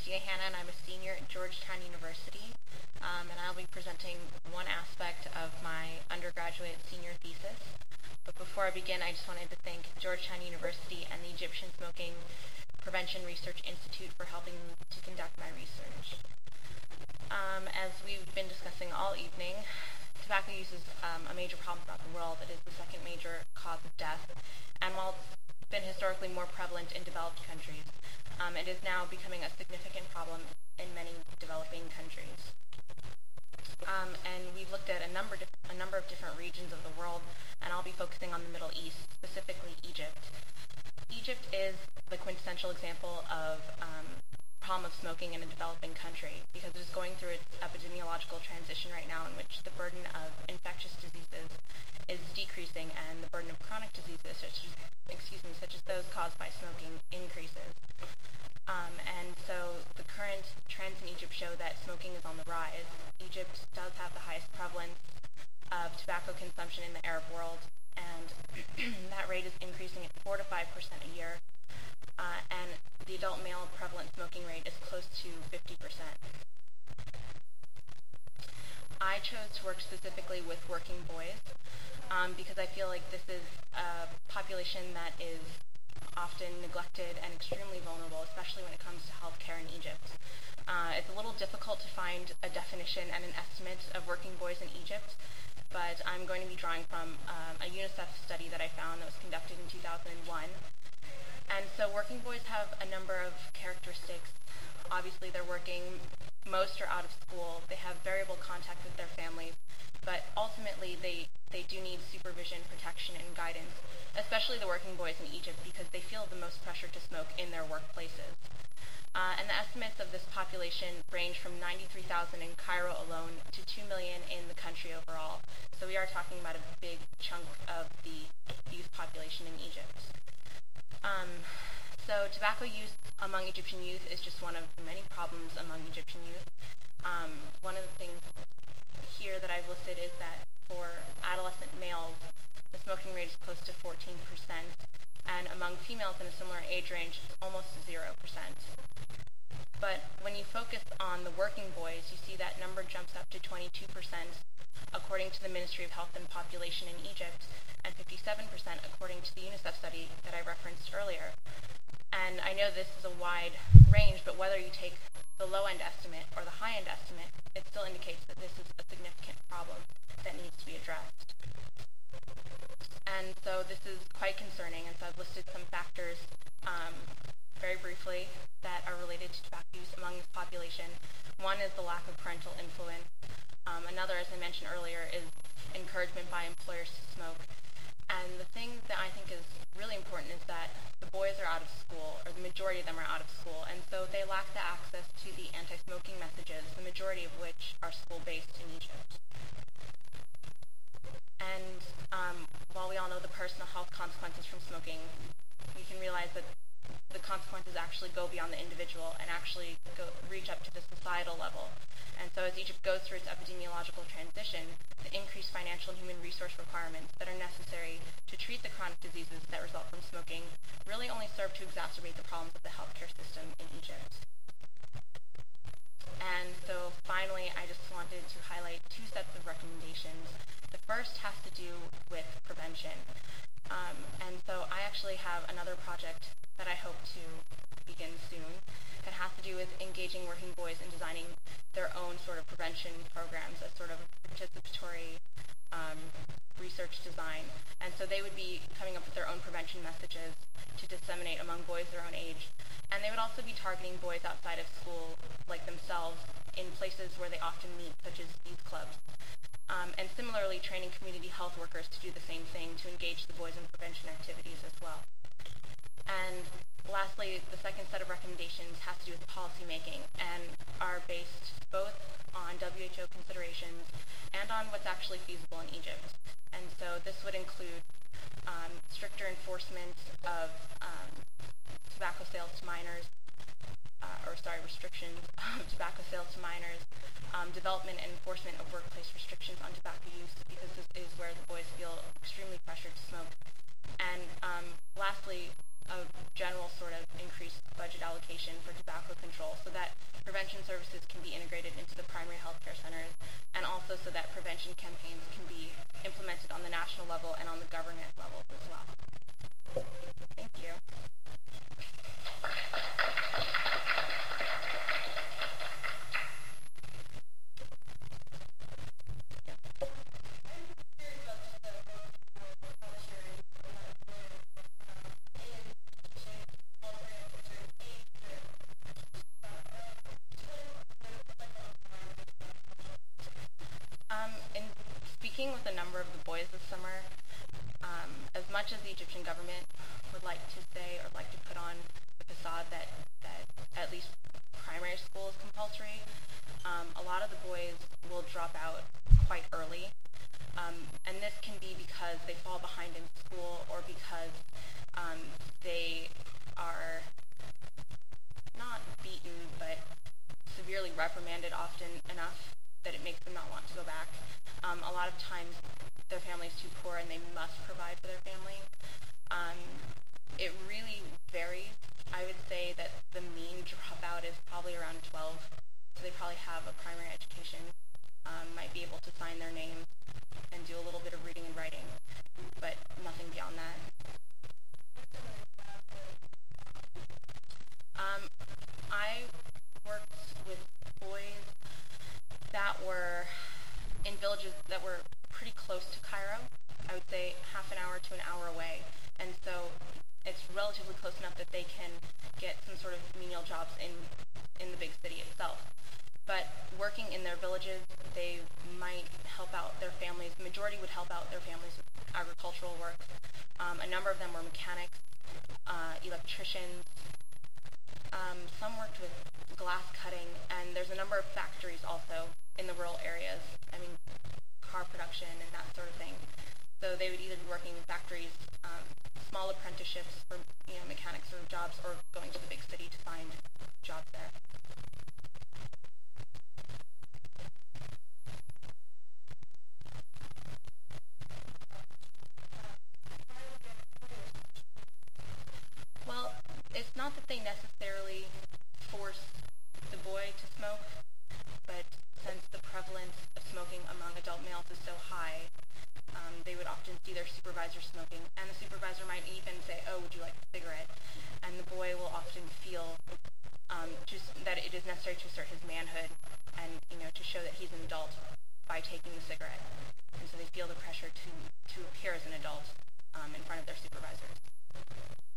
Tia Hanna, and I'm a senior at Georgetown University, and I'll be presenting one aspect of my undergraduate senior thesis. But before I begin, I just wanted to thank Georgetown University and the Egyptian Smoking Prevention Research Institute for helping to conduct my research. As we've been discussing all evening, tobacco use is a major problem throughout the world. It is the second major cause of death, and while it's been historically more prevalent in developed countries, it is now becoming a significant problem in many developing countries. And we've looked at a number of different regions of the world, and I'll be focusing on the Middle East, specifically Egypt. Egypt is the quintessential example of problem of smoking in a developing country because it is going through its epidemiological transition right now in which the burden of infectious diseases is decreasing and the burden of chronic diseases such as those caused by smoking increases. And so the current trends in Egypt show that smoking is on the rise. Egypt does have the highest prevalence of tobacco consumption in the Arab world, and that rate is increasing at 4 to 5% a year. And the adult male prevalent smoking rate is close to 50%. I chose to work specifically with working boys because I feel like this is a population that is often neglected and extremely vulnerable, especially when it comes to healthcare in Egypt. It's a little difficult to find a definition and an estimate of working boys in Egypt, but I'm going to be drawing from a UNICEF study that I found that was conducted in 2001. And so working boys have a number of characteristics. Obviously, they're working, most are out of school, they have variable contact with their families, but ultimately they do need supervision, protection, and guidance, especially the working boys in Egypt because they feel the most pressure to smoke in their workplaces. And the estimates of this population range from 93,000 in Cairo alone to 2 million in the country overall. So we are talking about a big chunk of the youth population in Egypt. So tobacco use among Egyptian youth is just one of the many problems among Egyptian youth. One of the things here that I've listed is that for adolescent males, the smoking rate is close to 14%, and among females in a similar age range, it's almost 0%. But when you focus on the working boys, you see that number jumps up to 22%, according to the Ministry of Health and Population in Egypt, and 57% according to the UNICEF study that I referenced earlier. And I know this is a wide range, but whether you take the low-end estimate or the high-end estimate, it still indicates that this is a significant problem that needs to be addressed. And so this is quite concerning, and so I've listed some factors very briefly that are related to tobacco use among this population. One is the lack of parental influence. Another, as I mentioned earlier, is encouragement by employers to smoke. And the thing that I think is really important is that the boys are out of school, or the majority of them are out of school, and so they lack the access to the anti-smoking messages, the majority of which are school-based in Egypt. And while we all know the personal health consequences from smoking, we can realize that the consequences actually go beyond the individual and actually reach up to the societal level. And so as Egypt goes through its epidemiological transition, the increased financial and human resource requirements that are necessary to treat the chronic diseases that result from smoking really only serve to exacerbate the problems of the healthcare system in Egypt. And so finally, I just wanted to highlight two sets of recommendations. The first has to do with prevention. And so I actually have another project that I hope to begin soon that has to do with engaging working boys in designing their own sort of prevention programs, a sort of participatory research design. And so they would be coming up with their own prevention messages to disseminate among boys their own age. And they would also be targeting boys outside of school, like themselves, in places where they often meet, such as youth clubs. And similarly, training community health workers to do the same thing, to engage the boys in prevention activities as well. And lastly, the second set of recommendations has to do with policy making and are based both on WHO considerations and on what's actually feasible in Egypt. And so this would include stricter enforcement of tobacco sales to minors, restrictions of tobacco sales to minors, development and enforcement of workplace restrictions on tobacco use, because this is where the boys feel extremely pressured to smoke. And lastly, a general sort of increased budget allocation education for tobacco control so that prevention services can be integrated into the primary health care centers, and also so that prevention campaigns can be implemented on the national level and on the government level as well. Thank you. In speaking with a number of the boys this summer, as much as the Egyptian government would like to say or like to put on the facade that at least primary school is compulsory, a lot of the boys will drop out quite early. And this can be because they fall behind in school or because they are not beaten but severely reprimanded often enough that it makes them not want to go back. A lot of times their family is too poor and they must provide for their family. It really varies. I would say that the mean dropout is probably around 12, so they probably have a primary education, might be able to sign their names and do a little bit of reading and writing, but nothing beyond that. I worked with boys that were in villages that were pretty close to Cairo. I would say half an hour to an hour away. And so it's relatively close enough that they can get some sort of menial jobs in the big city itself. But working in their villages, they might help out their families. The majority would help out their families with agricultural work. A number of them were mechanics, electricians. Some worked with glass cutting, and there's a number of factories also in the rural areas. I mean, car production and that sort of thing. So they would either be working in factories, small apprenticeships for mechanics or jobs, or going to the big city to find jobs there. Well, it's not that they necessarily force the boy to smoke, but since the prevalence of smoking among adult males is so high, they would often see their supervisor smoking, and the supervisor might even say, "Oh, would you like a cigarette?" And the boy will often feel that it is necessary to assert his manhood and to show that he's an adult by taking the cigarette, and so they feel the pressure to appear as an adult in front of their supervisors.